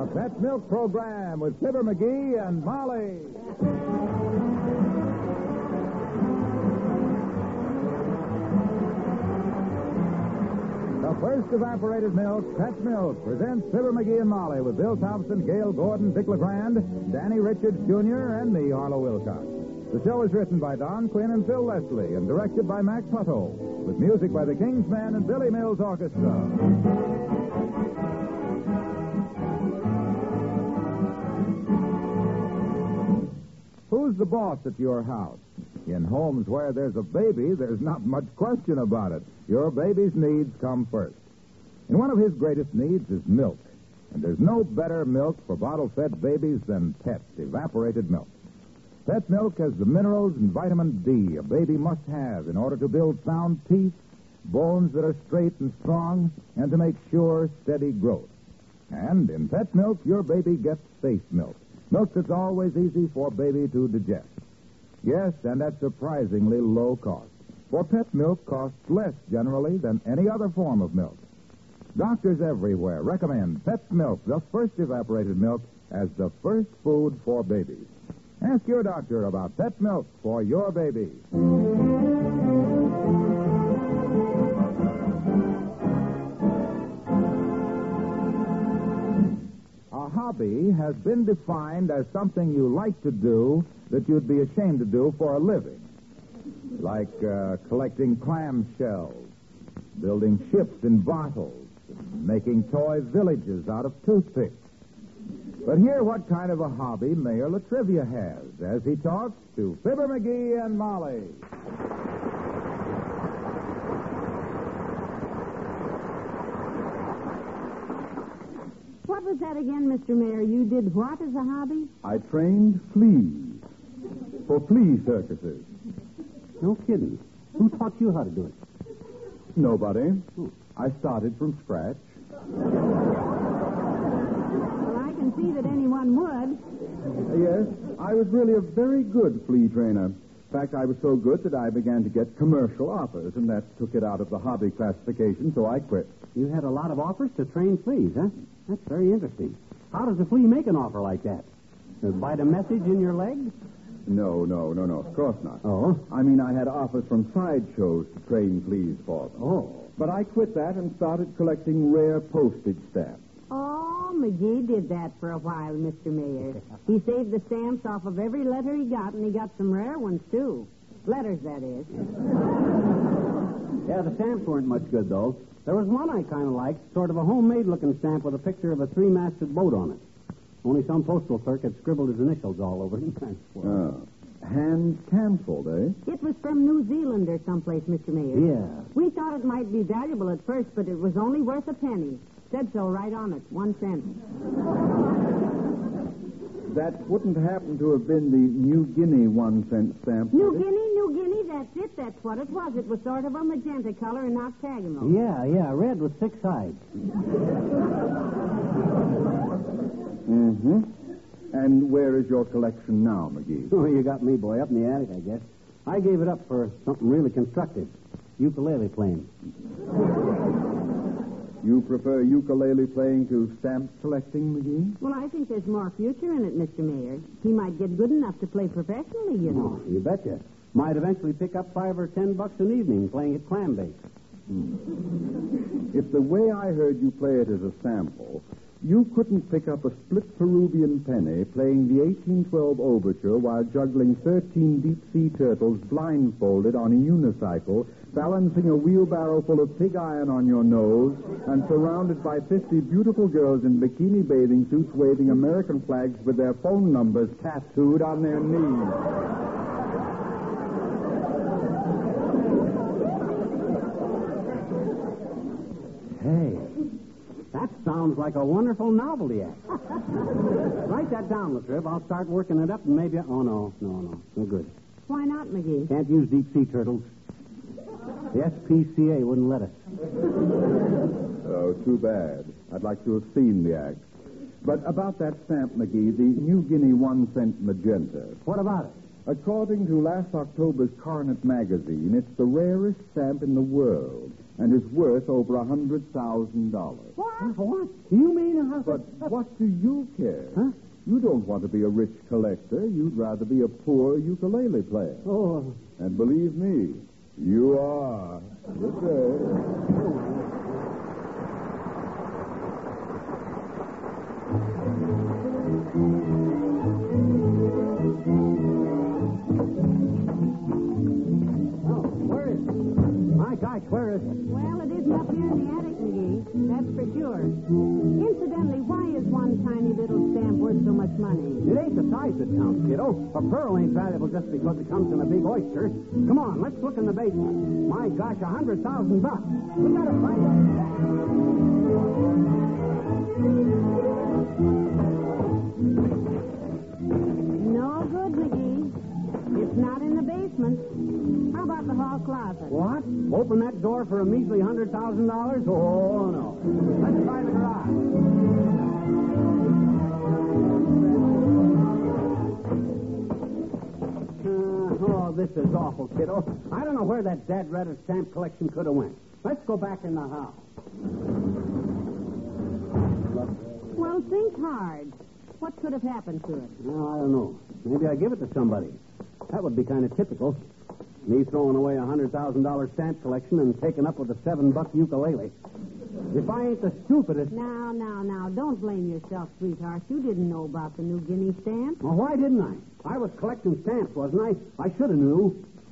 Pet Milk Program with Fibber McGee and Molly. The first evaporated milk, Pet Milk, presents Fibber McGee and Molly with Bill Thompson, Gail Gordon, Dick LeGrand, Danny Richards Jr., and me, Arlo Wilcox. The show is written by Don Quinn and Phil Leslie and directed by Mac Putto, with music by the Kingsmen and Billy Mills Orchestra. Who's the boss at your house? In homes where there's a baby, there's not much question about it. Your baby's needs come first. And one of his greatest needs is milk. And there's no better milk for bottle-fed babies than Pet's evaporated milk. Pet Milk has the minerals and vitamin D a baby must have in order to build sound teeth, bones that are straight and strong, and to make sure, steady growth. And in Pet Milk, your baby gets safe milk. Milk that's always easy for baby to digest. Yes, and at surprisingly low cost. For Pet Milk costs less generally than any other form of milk. Doctors everywhere recommend Pet Milk, the first evaporated milk, as the first food for babies. Ask your doctor about Pet Milk for your baby. A hobby has been defined as something you like to do that you'd be ashamed to do for a living. Like collecting clam shells, building ships in bottles, making toy villages out of toothpicks. But hear what kind of a hobby Mayor Latrivia has as he talks to Fibber McGee and Molly. What was that again, Mr. Mayor? You did what as a hobby? I trained fleas for flea circuses. No kidding. Who taught you how to do it? Nobody. I started from scratch. See that anyone would. Yes, I was really a very good flea trainer. In fact, I was so good that I began to get commercial offers, and that took it out of the hobby classification, so I quit. You had a lot of offers to train fleas, huh? That's very interesting. How does a flea make an offer like that? Bite a message in your leg? No, of course not. Oh? I mean, I had offers from sideshows to train fleas for them. Oh. But I quit that and started collecting rare postage stamps. Oh, McGee did that for a while, Mr. Mayor. He saved the stamps off of every letter he got, and he got some rare ones, too. Letters, that is. Yeah, the stamps weren't much good, though. There was one I kind of liked, sort of a homemade-looking stamp with a picture of a three-masted boat on it. Only some postal clerk had scribbled his initials all over it. Hands canceled, eh? It was from New Zealand or someplace, Mr. Mayor. Yeah. We thought it might be valuable at first, but it was only worth a penny. Said so right on it, 1 cent. That wouldn't happen to have been the New Guinea 1 cent stamp. New Guinea, that's it. That's what it was. It was sort of a magenta color and octagonal. Yeah, red with 6 sides. Mm-hmm. And where is your collection now, McGee? Oh, you got me, boy, up in the attic, I guess. I gave it up for something really constructive. Ukulele playing. You prefer ukulele playing to stamp collecting, McGee? Well, I think there's more future in it, Mr. Mayor. He might get good enough to play professionally, you know. Oh, you betcha. Might eventually pick up $5 or $10 an evening playing at clam bake. If the way I heard you play it is a sample, you couldn't pick up a split Peruvian penny playing the 1812 overture while juggling 13 deep-sea turtles blindfolded on a unicycle, balancing a wheelbarrow full of pig iron on your nose, and surrounded by 50 beautiful girls in bikini bathing suits waving American flags with their phone numbers tattooed on their knees. Hey, that sounds like a wonderful novelty act. Write that down, Latriv. I'll start working it up and maybe... Oh, no. No good. Why not, McGee? Can't use deep-sea turtles. The SPCA wouldn't let us. Oh, too bad. I'd like to have seen the act. But about that stamp, McGee, the New Guinea 1 cent magenta. What about it? According to last October's Coronet magazine, it's the rarest stamp in the world. and is worth over $100,000. What? You mean... But what do you care? Huh? You don't want to be a rich collector. You'd rather be a poor ukulele player. Oh, And believe me, you are. Good day. where is it? My gosh, where is it? Well, it isn't up here in the attic, McGee. That's for sure. Incidentally, why is one tiny little stamp worth so much money? It ain't the size that counts, kiddo. A pearl ain't valuable just because it comes in a big oyster. Come on, let's look in the basement. My gosh, $100,000. We gotta find it. No good, McGee. It's not in the basement. How about the hall closet? What? Open that door for a measly $100,000? Oh, no. Let's try the garage. Oh, this is awful, kiddo. I don't know where that Dad Redder stamp collection could have went. Let's go back in the house. Well, think hard. What could have happened to it? Well, I don't know. Maybe I give it to somebody. That would be kind of typical. Me throwing away a $100,000 stamp collection and taking up with a $7 ukulele. If I ain't the stupidest... Now, don't blame yourself, sweetheart. You didn't know about the New Guinea stamp. Well, why didn't I? I was collecting stamps, wasn't I? I should have knew.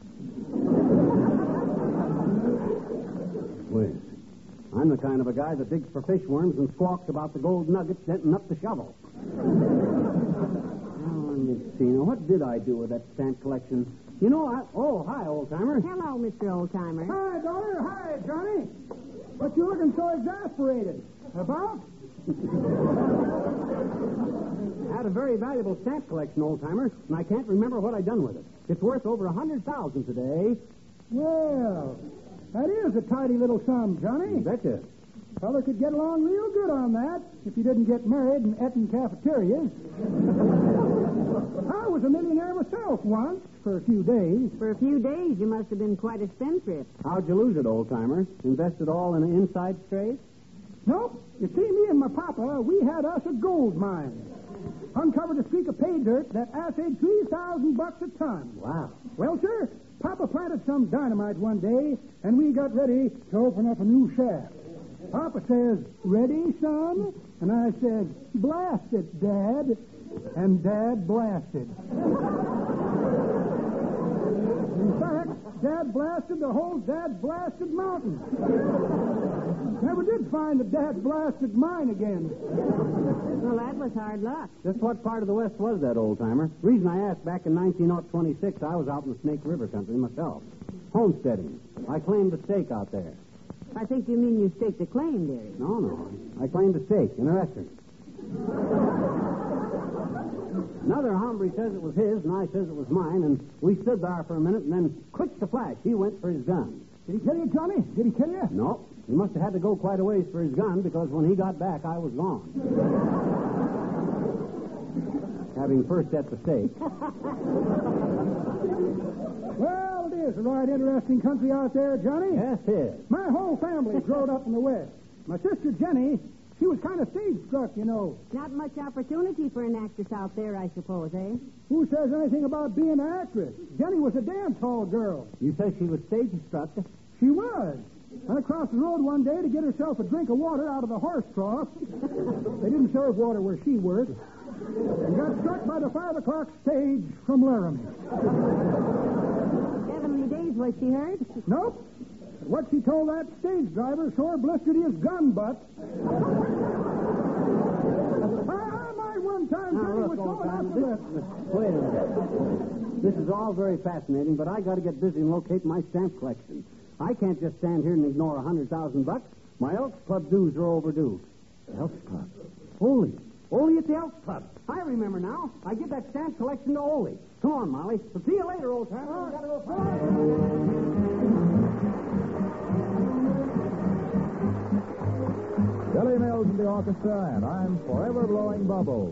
Whiz. I'm the kind of a guy that digs for fish worms and squawks about the gold nuggets denting up the shovel. Oh, let me see. Now, what did I do with that stamp collection? You know, Oh, hi, old-timer. Hello, Mr. Oldtimer. Hi, daughter. Hi, Johnny. What you looking so exasperated? About? I had a very valuable stamp collection, old-timer, and I can't remember what I done with it. It's worth over $100,000 today. Well, that is a tidy little sum, Johnny. Betcha. Feller could get along real good on that if he didn't get married and ate in cafeterias. I was a millionaire myself once for a few days. For a few days, you must have been quite a spendthrift. How'd you lose it, old-timer? Invested all in an inside straight? Nope. You see, me and my papa, we had us a gold mine. Uncovered a streak of pay dirt that assayed $3,000 a ton. Wow. Well, sir, Papa planted some dynamite one day, and we got ready to open up a new shaft. Papa says, "Ready, son?" And I said, "Blast it, Dad." And Dad blasted. In fact, Dad blasted the whole Dad blasted mountain. Never did find the Dad blasted mine again. Well, that was hard luck. Just what part of the West was that, old-timer? Reason I asked, back in 1926, I was out in the Snake River country myself. Homesteading. I claimed a stake out there. I think you mean you staked a claim, dearie. No. I claimed a stake in a restaurant. Another hombre says it was his, and I says it was mine, and we stood there for a minute, and then, quick to flash, he went for his gun. Did he kill you, Johnny? Did he kill you? No, he must have had to go quite a ways for his gun, because when he got back, I was gone. Having first at the stake. Well, it is a right interesting country out there, Johnny. Yes, it is. My whole family growed up in the West. My sister Jenny, she was kind of stage-struck, you know. Not much opportunity for an actress out there, I suppose, eh? Who says anything about being an actress? Jenny was a dance hall girl. You say she was stage-struck? She was. Went across the road one day to get herself a drink of water out of the horse trough. They didn't serve water where she worked. And got struck by the 5 o'clock stage from Laramie. Heavenly days, was she hurt? Nope. But what she told that stage driver sure blistered his gun butt. My one time Jenny was going out to the... Wait a minute. This is all very fascinating, but I got to get busy and locate my stamp collection. I can't just stand here and ignore $100,000. My Elks Club dues are overdue. Elks Club? Ole at the Elks Club. I remember now. I give that stamp collection to Ole. Come on, Molly. We'll see you later, old timer. Gotta go. Billy Mills in the orchestra, and I'm forever blowing bubbles.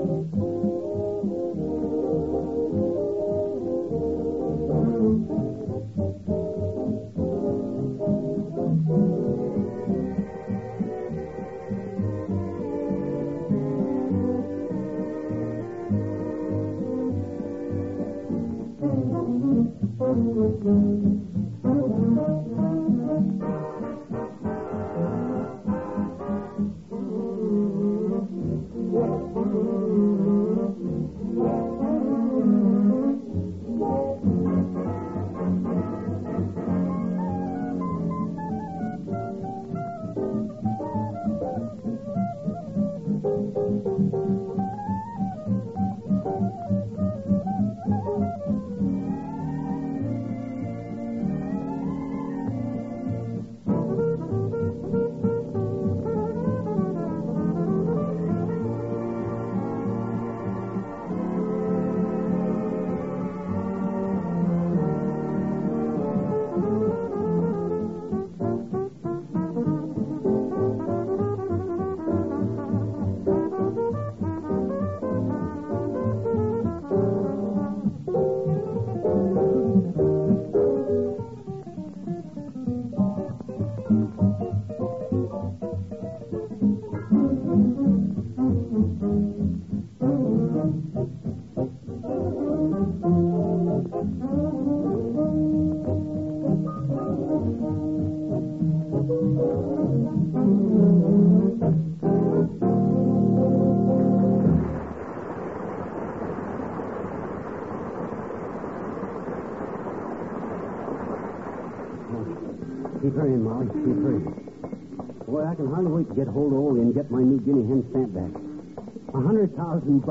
Keep hurrying, Molly. Keep hurrying. Boy, I can hardly wait to get hold of Ole and get my new guinea hen stamp back. $100,000.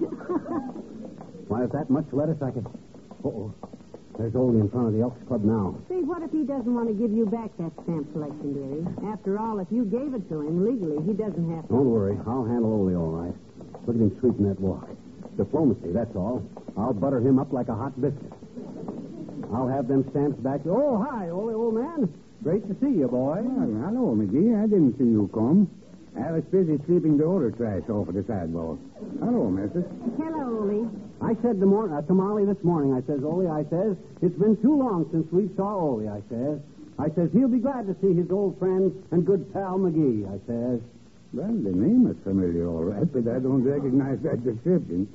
Why, if that much lettuce, I could... Uh-oh. There's Ole in front of the Elks Club now. Say, what if he doesn't want to give you back that stamp collection, dearie? After all, if you gave it to him legally, he doesn't have to. Don't worry. I'll handle Ole all right. Look at him sweeping that walk. Diplomacy, that's all. I'll butter him up like a hot biscuit. I'll have them stamps back. Oh, hi, Ole, old man. Great to see you, boy. Well, hello, McGee. I didn't see you come. I was busy sweeping the odor trash off of the sidewalk. Hello, missus. Hello, Ole. I said to Molly this morning, I says, Ole, I says, it's been too long since we saw Ole, I says, he'll be glad to see his old friend and good pal McGee, I says. Well, the name is familiar, all right, but I don't recognize that description.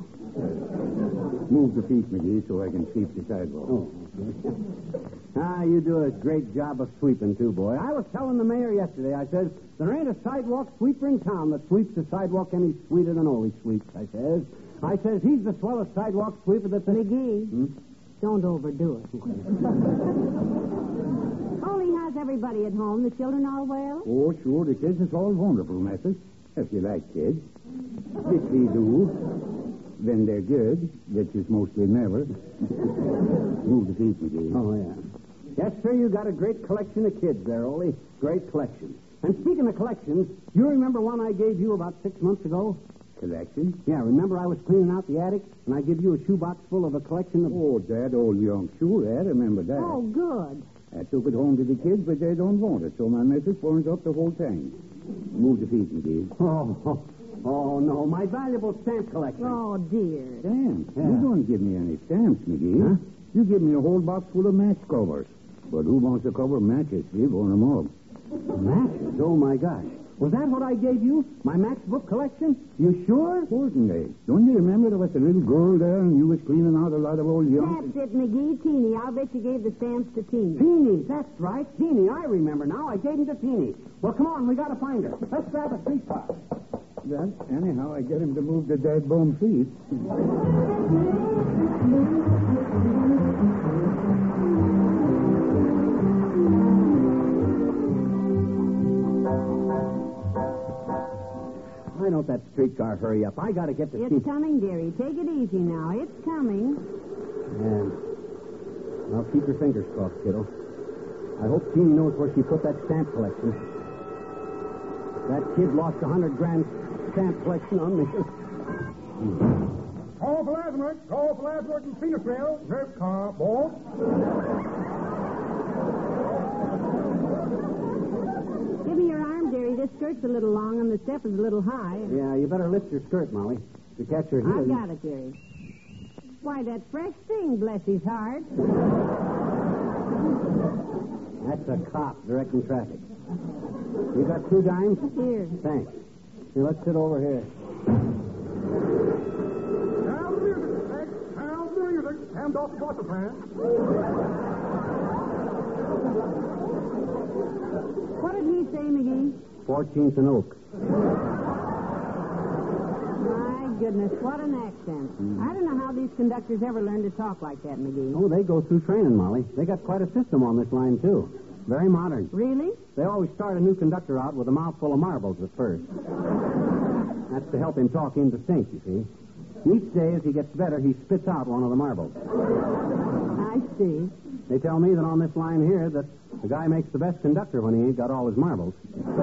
Move the feet, McGee, so I can sweep the sidewalk. Oh, okay. You do a great job of sweeping, too, boy. I was telling the mayor yesterday, I says, there ain't a sidewalk sweeper in town that sweeps the sidewalk any sweeter than Ole sweeps, I says, he's the swellest sidewalk sweeper that's... McGee, don't overdo it. Ole, how's everybody at home? The children all well? Oh, sure, the kids is all wonderful, missus. If you like kids. Which we do. When they're good, which is mostly never. Move the feet, McGee. Oh, yeah. Yes, sir, you got a great collection of kids there, Ole. Great collection. And speaking of collections, you remember one I gave you about 6 months ago? Collection? Yeah, remember I was cleaning out the attic, and I gave you a shoebox full of a collection of... Oh, that old young. Sure, I remember that. Oh, good. I took it home to the kids, but they don't want it, so my missus burns up the whole thing. Move the feet, McGee. Oh, no, my valuable stamp collection. Oh, dear. Stamps? Yeah. You don't give me any stamps, McGee. Huh? You give me a whole box full of match covers. But who wants to cover matches? We burn them up. Matches? Oh, my gosh. Was that what I gave you? My matchbook collection? You sure? Certainly. Don't you remember there was a little girl there and you was cleaning out a lot of old young... That's it, McGee. Teeny. I'll bet you gave the stamps to Teeny. Teeny, that's right. Teeny, I remember now. I gave them to Teeny. Well, come on, we got to find her. Let's grab a streetcar. Well, anyhow, I get him to move the dead bone feet. Why don't that streetcar hurry up? I got to get to It's coming, dearie. Take it easy now. It's coming. Yeah. Well, keep your fingers crossed, kiddo. I hope Teeny knows where she put that stamp collection. That kid lost $100,000 stamp collection on me. Call for Lazarus. Call for Lazarus and Cedar Trail. Reserve car, boss. Give me your arm, dearie. This skirt's a little long and the step is a little high. Yeah, you better lift your skirt, Molly. to catch her I heel. got it, dearie. Why, that fresh thing, bless his heart. That's a cop directing traffic. You got 2 dimes? Here. Thanks. Here, let's sit over here. Sound music, Max. Sound music. Hand off the water pan. What did he say, McGee? 14th and Oak. My goodness, what an accent. I don't know how these conductors ever learn to talk like that, McGee. Oh, they go through training, Molly. They got quite a system on this line, too. Very modern. Really? They always start a new conductor out with a mouthful of marbles at first. That's to help him talk in sync, you see. Each day, as he gets better, he spits out one of the marbles. I see. They tell me that on this line here that the guy makes the best conductor when he ain't got all his marbles.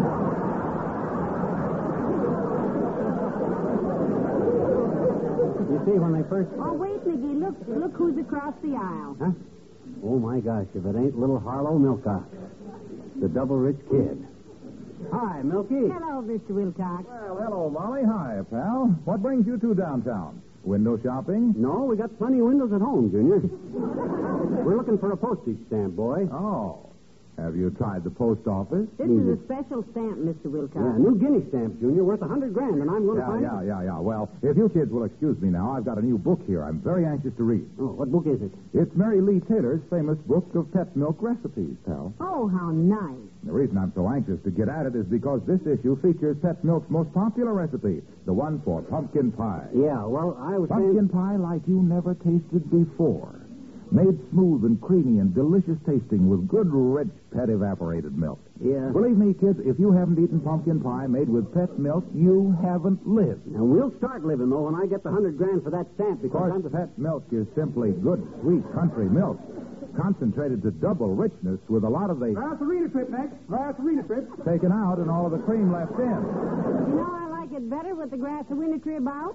You see, when they first... Oh, wait, McGee. Look who's across the aisle. Huh? Oh, my gosh, if it ain't little Harlow Milcox, the double-rich kid. Hi, Milky. Hello, Mr. Wilcox. Well, hello, Molly. Hi, pal. What brings you two downtown? Window shopping? No, we got plenty of windows at home, Junior. We're looking for a postage stamp, boy. Oh. Have you tried the post office? This is a special stamp, Mr. Wilcox. Yeah, new guinea stamp, Junior, worth $100,000, and I'm going to find it. Yeah. Well, if you kids will excuse me now, I've got a new book here I'm very anxious to read. Oh, what book is it? It's Mary Lee Taylor's famous book of pet milk recipes, pal. Oh, how nice. The reason I'm so anxious to get at it is because this issue features Pet Milk's most popular recipe, the one for pumpkin pie. Yeah, well, I was Pumpkin pie like you never tasted before. Made smooth and creamy and delicious tasting with good, rich, pet evaporated milk. Yeah. Believe me, kids, if you haven't eaten pumpkin pie made with pet milk, you haven't lived. And we'll start living, though, when I get the $100,000 for that stamp, Of because course, pet milk is simply good, sweet country milk, concentrated to double richness with a lot of the That's the reader strip, Max. That's the reader strip. taken out and all of the cream left in. You know, I like it better with the grass of winter tree about.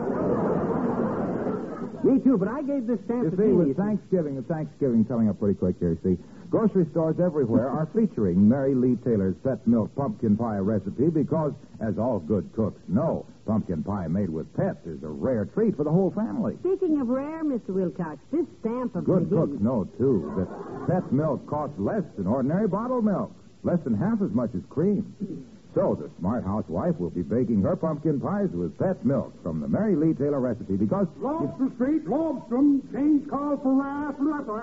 Me too, but I gave this stamp You to see, Jeannie. with Thanksgiving coming up pretty quick here, see, grocery stores everywhere are featuring Mary Lee Taylor's pet milk pumpkin pie recipe because, as all good cooks know, pumpkin pie made with pets is a rare treat for the whole family. Speaking of rare, Mr. Wilcox, this stamp of Good McGee- cooks know, too, that pet milk costs less than ordinary bottled milk, less than half as much as cream. So the smart housewife will be baking her pumpkin pies with pet milk from the Mary Lee Taylor recipe because... Lobster Street, Lobstrom. Change call for Raff.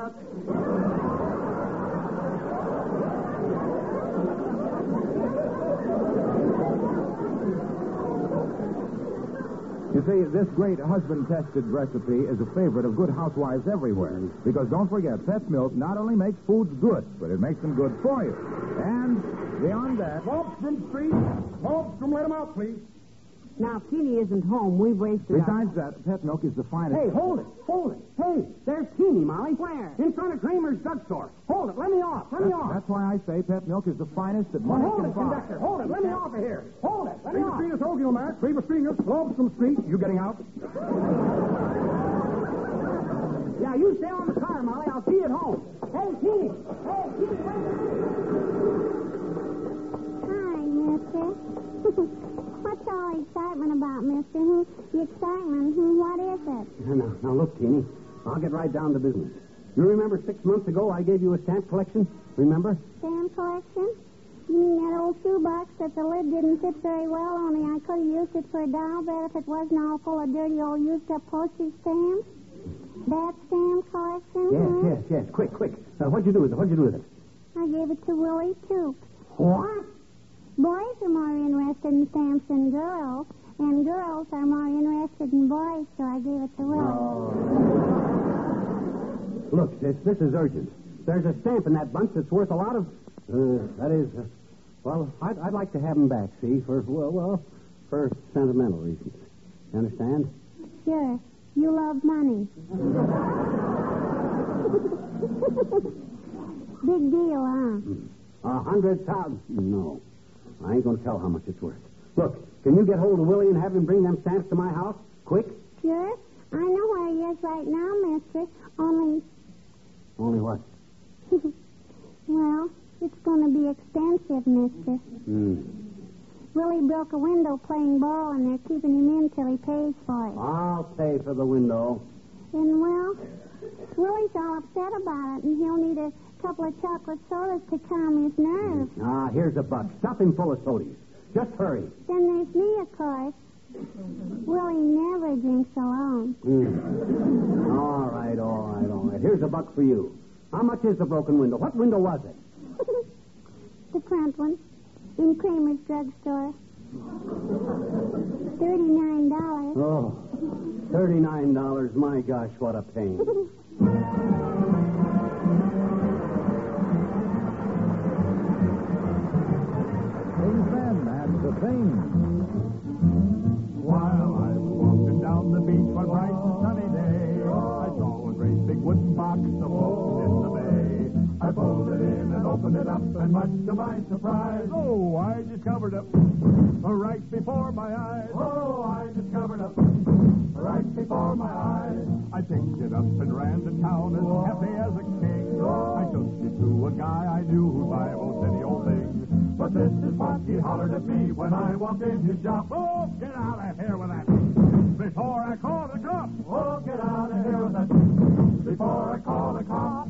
You see, this great husband-tested recipe is a favorite of good housewives everywhere. Because don't forget, pet milk not only makes foods good, but it makes them good for you. And beyond that... Lobstrom Street. Lobstrom, let him out, please. Now, if Teeny isn't home, we've wasted Besides that, pet milk is the finest... Hey, hold it. Hey, there's Teeny, Molly. Where? In front of Kramer's drugstore. Hold it. Let me off. That's why I say pet milk is the finest that money Hold can it, buy. conductor. Hold it. Let me off of here. Hold it. Let me Reader off. Street is Okie, Max. Reader Street is Lobstrom Street. You getting out? Yeah, you stay on the car, Molly. I'll see you at home. Hey, Teeny. Hey, Teeny, Hi, mister. What's all the excitement about, mister? The excitement? What is it? Now, look, Teeny. I'll get right down to business. You remember 6 months ago I gave you a stamp collection? Remember? Stamp collection? You mean that old shoebox that the lid didn't fit very well, only I could have used it for a doll bed if it wasn't all full of dirty old used-up postage stamps? That stamp collection? Yes. Quick. What'd you do with it? I gave it to Willie, too. What? Boys are more interested in stamps than girls, and girls are more interested in boys, so I gave it to Willie. Look, sis, this is urgent. There's a stamp in that bunch that's worth a lot of... I'd like to have them back, see, for sentimental reasons. You understand? Sure. You love money. Big deal, huh? 100,000. No. I ain't going to tell how much it's worth. Look, can you get hold of Willie and have him bring them stamps to my house? Quick? Sure. I know where he is right now, mister. Only what? well, it's going to be expensive, mister. Willie broke a window playing ball, and they're keeping him in till he pays for it. I'll pay for the window. And, well, Willie's all upset about it, and he'll need a couple of chocolate sodas to calm his nerves. Here's a buck. Stuff him full of sodas. Just hurry. Then there's me, of course. Willie never drinks alone. All right. Here's a buck for you. How much is the broken window? What window was it? The front one. In Kramer's drugstore. $39. Oh, $39. My gosh, what a pain. Big Ben and the Thing. While I was walking down the beach one bright and sunny day, I saw a great big wooden box afloat in the bay. I pulled it in and opened it up, and much to my surprise, I discovered it right before my eyes. I discovered it right before my eyes. I picked it up and ran to town as happy as a king. I took it to a guy I knew who'd buy most any old thing. But this is what he hollered at me when I walked in his shop. Oh, get out of here with that before I call the cops. Oh, get out of here with that before I call the cops.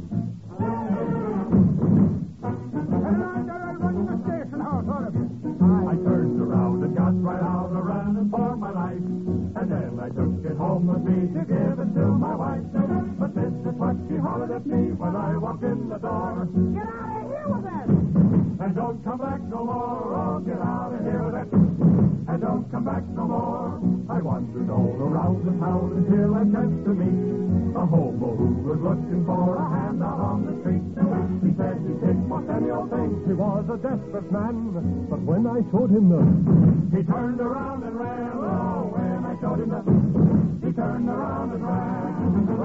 I turned around and got right out and ran for my life. And then I took it home with me to give it to my wife. But this is what she hollered at me when I walked in the door. Get out of here with that! And don't come back no more. Oh, get out of here with it. And don't come back no more. I wandered all around the town until I chanced to meet a hobo who was looking for a hand out on the street. He said he'd take most any old thing. He was a desperate man, but when I showed him the... He turned around and ran. Oh, when I showed him the... He turned around and ran.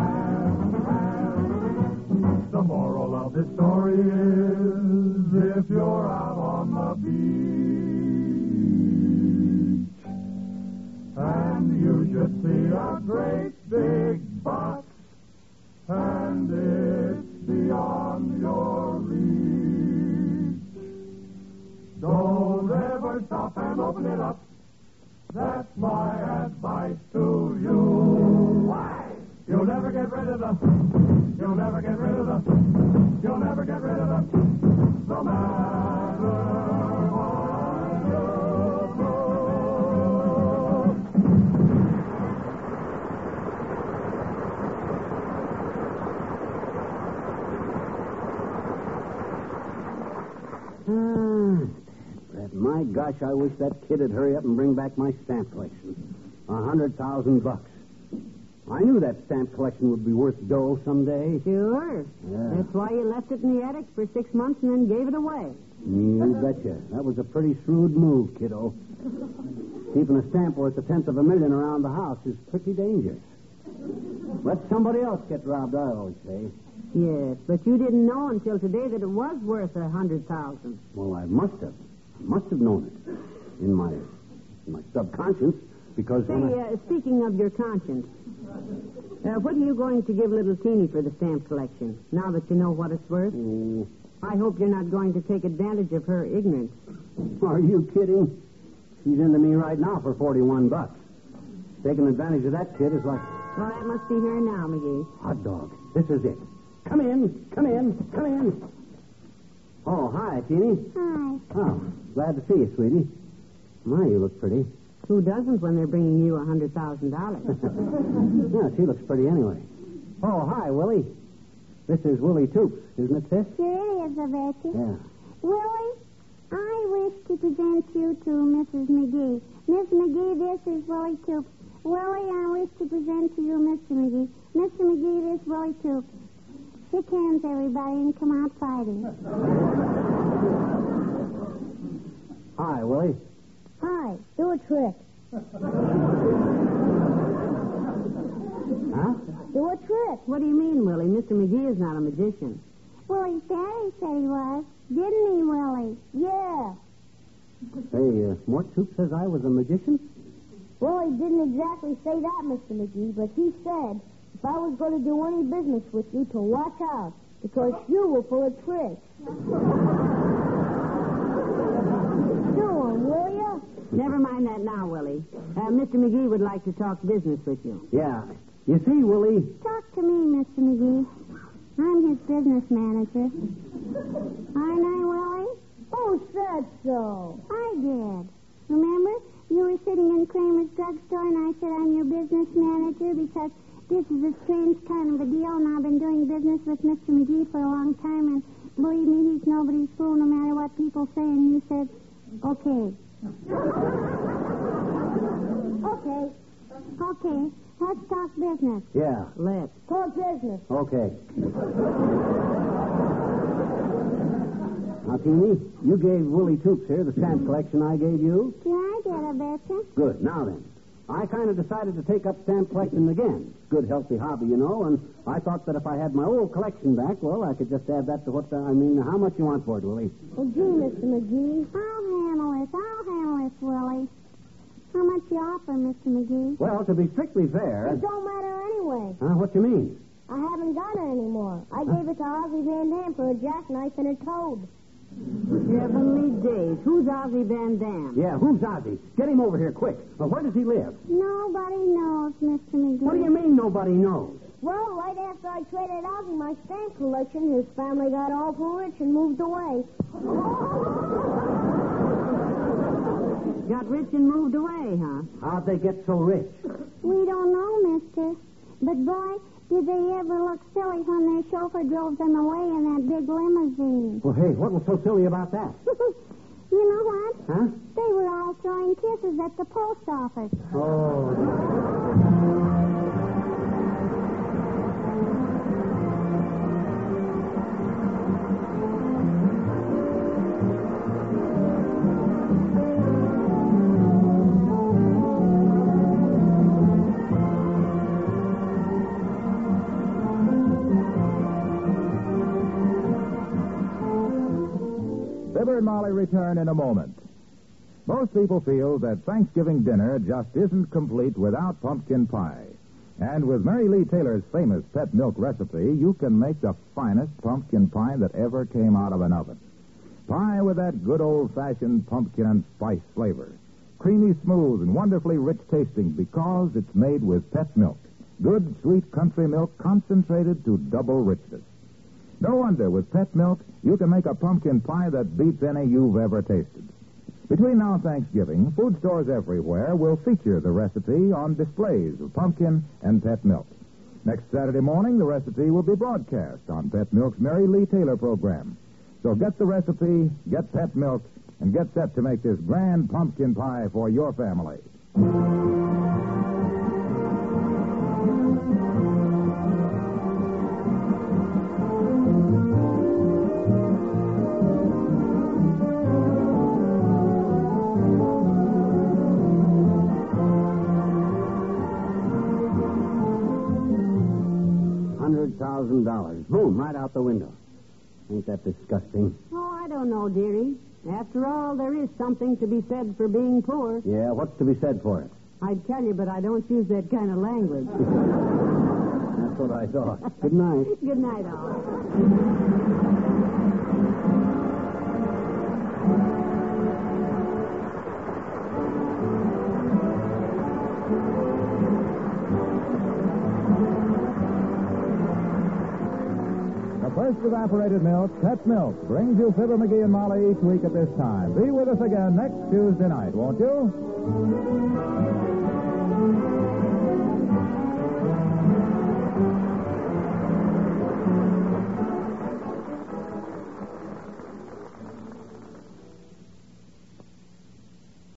The moral of this story is, if you're out on the beach and you should see a great big box and it's beyond your reach, don't ever stop and open it up. That's my advice to you. Why? You'll never get rid of them. You'll never get rid of them. You'll never get rid of them. No matter what you do. My gosh, I wish that kid would hurry up and bring back my stamp collection. $100,000. I knew that stamp collection would be worth dough someday. Sure. Yeah. That's why you left it in the attic for 6 months and then gave it away. You betcha. That was a pretty shrewd move, kiddo. Keeping a stamp worth $1/10,000 around the house is pretty dangerous. Let somebody else get robbed, I always say. Yes, but you didn't know until today that it was worth $100,000. Well, I must have known it in my subconscious, because speaking of your conscience, what are you going to give little Teeny for the stamp collection, now that you know what it's worth? I hope you're not going to take advantage of her ignorance. Are you kidding? She's into me right now for $41. Taking advantage of that kid is like... Well, that must be here now, McGee. Hot dog. This is it. Come in. Oh, hi, Teeny. Hi. Oh, glad to see you, sweetie. My, you look pretty. Who doesn't when they're bringing you $100,000? Yeah, she looks pretty anyway. Oh, hi, Willie. This is Willie Toops, isn't it, sis? Sure it is, Averty. Yeah. Willie, I wish to present you to Mrs. McGee. Miss McGee, this is Willie Toops. Willie, I wish to present to you Mr. McGee. Mr. McGee, this is Willie Toops. Shake hands, everybody, and come out fighting. Hi, Willie. Hi, do a trick. Huh? Do a trick. What do you mean, Willie? Mr. McGee is not a magician. Willie's daddy said he was. Didn't he, Willie? Yeah. Hey, Mort Toops says I was a magician? Well, he didn't exactly say that, Mr. McGee, but he said if I was going to do any business with you, to watch out, because you were full of tricks. Do 'em, will you? Never mind that now, Willie. Mr. McGee would like to talk business with you. Yeah. You see, Willie, Talk to me, Mr. McGee. I'm his business manager. Aren't I, Willie? Who said so? I did. Remember? You were sitting in Kramer's drugstore, and I said I'm your business manager because this is a strange kind of a deal, and I've been doing business with Mr. McGee for a long time, and believe me, he's nobody's fool no matter what people say, and you said, okay. Okay. Let's talk business. yeah. Let's. Talk business. Okay. Now, Teeny, you gave Willie Toops here the stamp collection I gave you. Yeah, I did, I betcha. Good. Now then, I kind of decided to take up stamp collecting again. Good, healthy hobby, you know, and I thought that if I had my old collection back, well, I could just add that to what, how much you want for it, Willie? Oh, gee, Mr. McGee. I'll handle this, Willie. How much you offer, Mr. McGee? Well, to be strictly fair... It don't matter anyway. What you mean? I haven't got it anymore. I gave it to Ozzie Van Dam for a jackknife and a toad. Heavenly days. Who's Ozzie Van Dam? Yeah, who's Ozzie? Get him over here quick. Well, where does he live? Nobody knows, Mr. McGee. What do you mean nobody knows? Well, right after I traded Ozzie my stamp collection, his family got awful rich and moved away. Got rich and moved away, huh? How'd they get so rich? We don't know, mister. But, boy, did they ever look silly when their chauffeur drove them away in that big limousine. Well, hey, what was so silly about that? You know what? Huh? They were all throwing kisses at the post office. Oh. Fibber and Molly return in a moment. Most people feel that Thanksgiving dinner just isn't complete without pumpkin pie. And with Mary Lee Taylor's famous pet milk recipe, you can make the finest pumpkin pie that ever came out of an oven. Pie with that good old-fashioned pumpkin and spice flavor. Creamy smooth and wonderfully rich tasting because it's made with pet milk. Good, sweet country milk concentrated to double richness. No wonder with pet milk, you can make a pumpkin pie that beats any you've ever tasted. Between now and Thanksgiving, food stores everywhere will feature the recipe on displays of pumpkin and pet milk. Next Saturday morning, the recipe will be broadcast on Pet Milk's Mary Lee Taylor program. So get the recipe, get pet milk, and get set to make this grand pumpkin pie for your family. $100,000. Boom, right out the window. Ain't that disgusting? Oh, I don't know, dearie. After all, there is something to be said for being poor. Yeah, what's to be said for it? I'd tell you, but I don't use that kind of language. That's what I thought. Good night. Good night, all. First evaporated milk, Pet Milk, brings you Fibber, McGee, and Molly each week at this time. Be with us again next Tuesday night, won't you?